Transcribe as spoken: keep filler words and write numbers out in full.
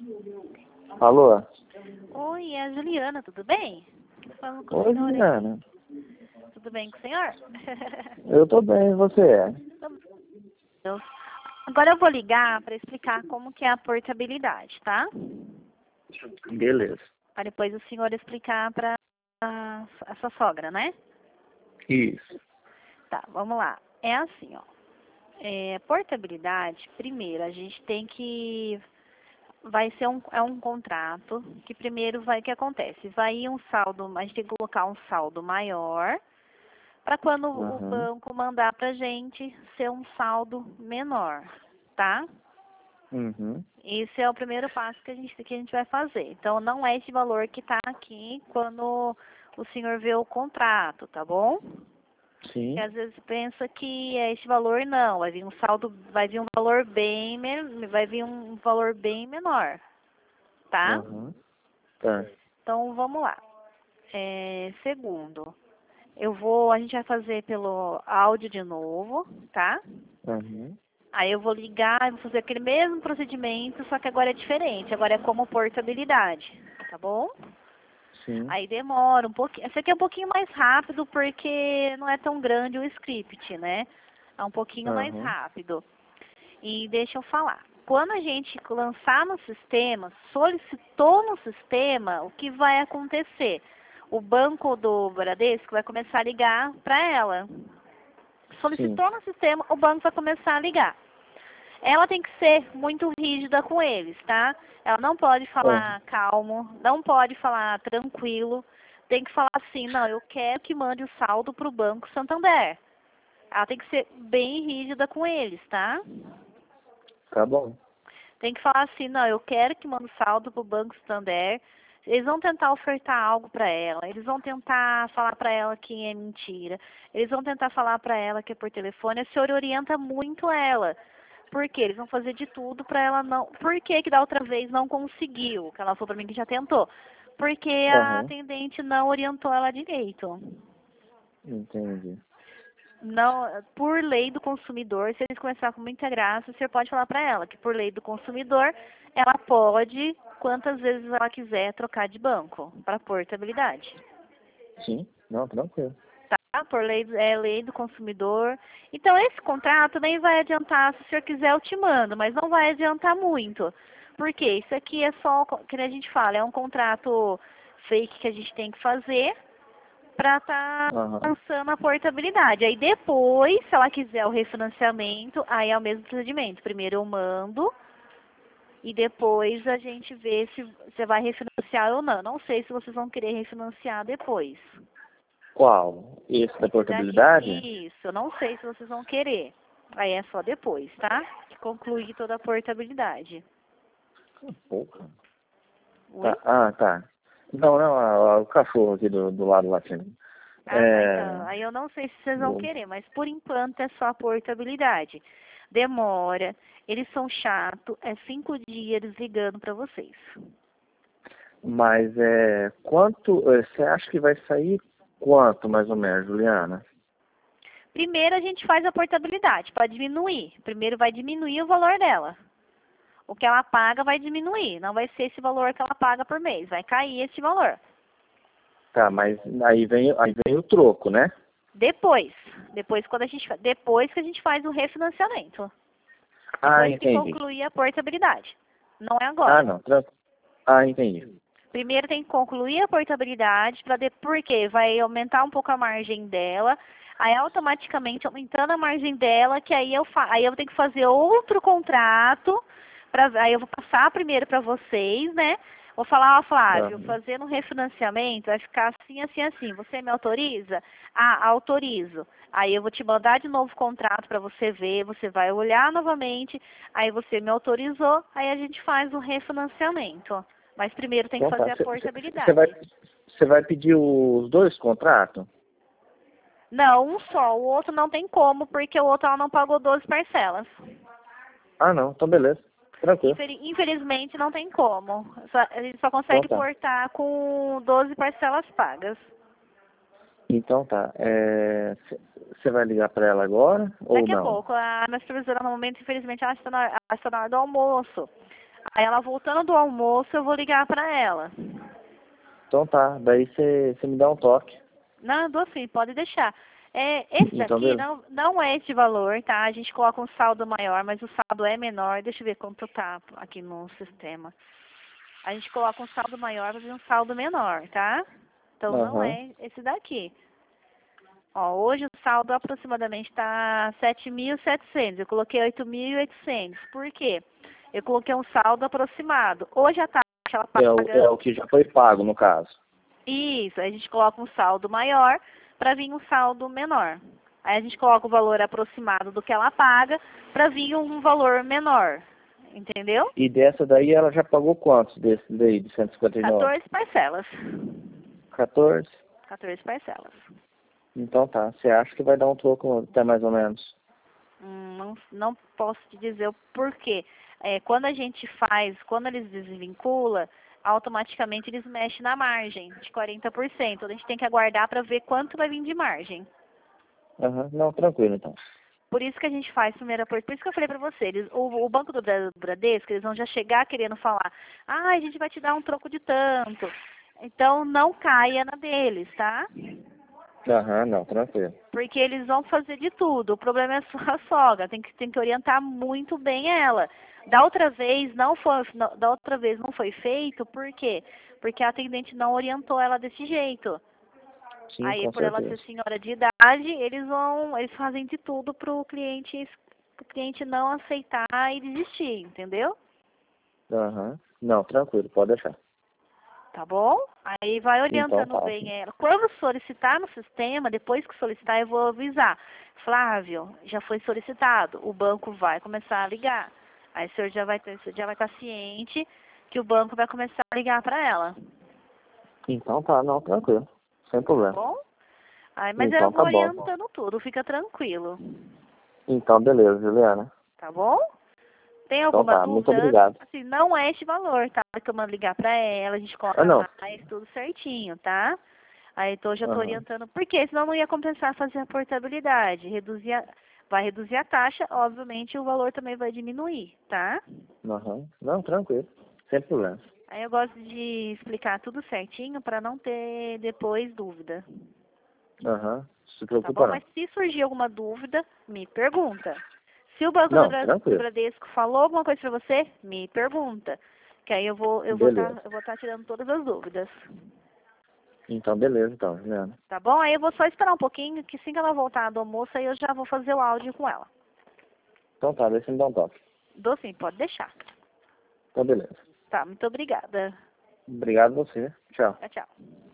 Alô? Oi, é a Juliana, tudo bem? Tô falando com o Oi, senhor aí. Juliana. Tudo bem com o senhor? Eu tô bem, e você? Eu- Agora eu vou ligar para explicar como que é a portabilidade, tá? Beleza. Para depois o senhor explicar para a a sua sogra, né? Isso. Tá, vamos lá. É assim, ó. É, portabilidade, primeiro, a gente tem que... Vai ser um, é um contrato que primeiro vai... O que acontece? Vai ir um saldo... A gente tem que colocar um saldo maior para quando o Uhum. banco mandar pra gente ser um saldo menor, tá? Uhum. Esse é o primeiro passo que a gente, que a gente vai fazer. Então, não é esse valor que está aqui quando o senhor vê o contrato, tá bom? Porque Sim. às vezes pensa que é esse valor, não. Vai vir um saldo, vai vir um valor bem, men- vai vir um valor bem menor, tá? Uhum. Tá. Então, vamos lá. É, segundo, eu vou, a gente vai fazer pelo áudio de novo, tá? Uhum. Aí eu vou ligar e vou fazer aquele mesmo procedimento, só que agora é diferente. Agora é como portabilidade, tá bom? Sim. Aí demora um pouquinho. Esse aqui é um pouquinho mais rápido porque não é tão grande o script, né? É um pouquinho mais Uhum. rápido. E deixa eu falar. Quando a gente lançar no sistema, solicitou no sistema, o que vai acontecer? O banco do Bradesco vai começar a ligar para ela. Sim. Solicitou no sistema, o banco vai começar a ligar. Ela tem que ser muito rígida com eles, tá? Ela não pode Uhum. falar calmo, não pode falar tranquilo. Tem que falar assim, não, eu quero que mande o saldo para o Banco Santander. Ela tem que ser bem rígida com eles, tá? Tá bom. Tem que falar assim, não, eu quero que mande o saldo para o Banco Santander. Eles vão tentar ofertar algo para ela. Eles vão tentar falar para ela que é mentira. Eles vão tentar falar para ela que é por telefone. O senhor orienta muito ela. Por quê? Eles vão fazer de tudo para ela não... Por que que da outra vez não conseguiu? Que ela falou para mim que já tentou. Porque a Uhum. atendente não orientou ela direito. Entendi. Não, por lei do consumidor, se eles começarem com muita graça, você pode falar para ela que por lei do consumidor, ela pode, quantas vezes ela quiser, trocar de banco para portabilidade. Sim. Não, tranquilo. Tá? Por lei, é lei do consumidor. Então, esse contrato nem vai adiantar, se o senhor quiser, eu te mando, mas não vai adiantar muito. Por quê? Isso aqui é só, que a gente fala, é um contrato fake que a gente tem que fazer para estar Uhum. lançando a portabilidade. Aí depois, se ela quiser o refinanciamento, aí é o mesmo procedimento. Primeiro eu mando e depois a gente vê se você vai refinanciar ou não. Não sei se vocês vão querer refinanciar depois. Qual? Esse da Esse daqui, portabilidade? isso, eu não sei se vocês vão querer. Aí é só depois, tá? Que concluir toda a portabilidade. Porra. Oi? Tá. Ah, tá. Não, não, a- a- o cachorro aqui do, do lado latindo. Ah, tá, É... então. Aí eu não sei se vocês vão bom. querer, mas por enquanto é só a portabilidade. Demora, eles são chatos, é cinco dias eles ligando pra vocês. Mas é... Quanto... é, você acha que vai sair quanto, mais ou menos, Juliana? Primeiro a gente faz a portabilidade para diminuir. Primeiro vai diminuir o valor dela. O que ela paga vai diminuir, não vai ser esse valor que ela paga por mês, vai cair esse valor. Tá, mas aí vem, aí vem o troco, né? Depois, depois quando a gente, fa- depois que a gente faz o refinanciamento, Ah, depois que entendi. concluir a portabilidade, não é Ah, agora. não. tran- Ah, entendi. Primeiro tem que concluir a portabilidade, para porque vai aumentar um pouco a margem dela, aí automaticamente aumentando a margem dela, que aí eu fa aí eu tenho que fazer outro contrato, pra, aí eu vou passar primeiro para vocês, né? Vou falar, ó, Flávio, Aham. fazendo um refinanciamento vai ficar assim, assim, assim. Você me autoriza? Ah, autorizo. Aí eu vou te mandar de novo o contrato para você ver, você vai olhar novamente, aí você me autorizou, aí a gente faz o refinanciamento. Mas primeiro tem que Então tá. fazer a Você vai, portabilidade. você vai pedir os dois contratos? Não, um só. O outro não tem como, porque o outro ela não pagou doze parcelas. Ah, não. Então beleza. Tranquilo. Infeli- Infelizmente não tem como. Só- a gente só Então consegue tá. portar com doze parcelas pagas. Então tá. É... Você vai ligar pra ela agora ou Daqui a não? pouco. A minha supervisora, no momento, infelizmente, ela está na, ela está na hora do almoço. Aí ela voltando do almoço, eu vou ligar pra ela. Então tá, daí você me dá um toque. Não, eu dou sim, pode deixar. É, esse Então, daqui beleza. não, não é esse valor, tá? A gente coloca um saldo maior, mas o saldo é menor. Deixa eu ver quanto tá aqui no sistema. A gente coloca um saldo maior para um saldo menor, tá? Então não Aham. é esse daqui. Ó, hoje o saldo aproximadamente está sete mil e setecentos. Eu coloquei oito mil e oitocentos. Por quê? Eu coloquei um saldo aproximado. Hoje a taxa ela É o, paga é o que já foi pago, no caso. isso. Aí a gente coloca um saldo maior para vir um saldo menor. Aí a gente coloca o valor aproximado do que ela paga para vir um valor menor. Entendeu? E dessa daí ela já pagou quantos desse daí, de cento e cinquenta e nove? quatorze parcelas. quatorze? quatorze parcelas. Então tá. Você acha que vai dar um troco até mais ou menos? Hum, não, não posso te dizer o porquê. É, quando a gente faz, quando eles desvinculam, automaticamente eles mexem na margem de quarenta por cento. A gente tem que aguardar para ver quanto vai vir de margem. Aham. Não, tranquilo então. Por isso que a gente faz primeira por, por isso que eu falei para você, eles, o, o Banco do Bra- Bradesco, eles vão já chegar querendo falar, ah, a gente vai te dar um troco de tanto. Então não caia na deles, tá? Aham, não, tranquilo. Porque eles vão fazer de tudo. O problema é só a sogra. Tem que, tem que orientar muito bem ela. Da outra vez não foi, não- da outra vez não foi feito, por quê? Porque a atendente não orientou ela desse jeito. Sim, Aí, com por ela ser certeza. senhora de idade, eles vão, eles fazem de tudo para o cliente, o cliente não aceitar e desistir, entendeu? Aham. Não, tranquilo, pode deixar. Tá bom? Aí vai Então orientando tá. bem ela. Quando solicitar no sistema, depois que solicitar, eu vou avisar. Flávio, já foi solicitado. O banco vai começar a ligar. Aí o senhor já vai ter, o senhor já vai estar ciente que o banco vai começar a ligar para ela. Então tá, não, tranquilo. Sem Tá problema. bom? Aí, mas eu Então vou tá bom. orientando tudo, fica tranquilo. Então beleza, Juliana. Tá bom? Tem Então alguma tá, muito dúvida? obrigado. Assim, não é este valor, tá? Que eu mando ligar pra ela, a gente Ah, coloca não. mais, tudo certinho, tá? Aí tô, já tô Aham. orientando, porque senão não ia compensar fazer a portabilidade. Reduzir a, vai reduzir a taxa, obviamente o valor também vai diminuir, tá? Aham. Não, tranquilo. Sem problema. Aí eu gosto de explicar tudo certinho para não ter depois dúvida, Aham. Se tá preocupa bom? não. Mas se surgir alguma dúvida, me pergunta. Se o Banco do Não, Bra- do tranquilo. Bradesco falou alguma coisa para você, me pergunta. Que aí eu vou eu vou Beleza. estar eu vou estar tirando todas as dúvidas. Então beleza, então, Juliana. Tá bom? Aí eu vou só esperar um pouquinho, que assim que ela voltar do almoço, aí eu já vou fazer o áudio com ela. Então tá, deixa eu me dar um toque. Dou sim, pode deixar. Então beleza. Tá, muito obrigada. Obrigado a você. Tchau. Tchau, tchau.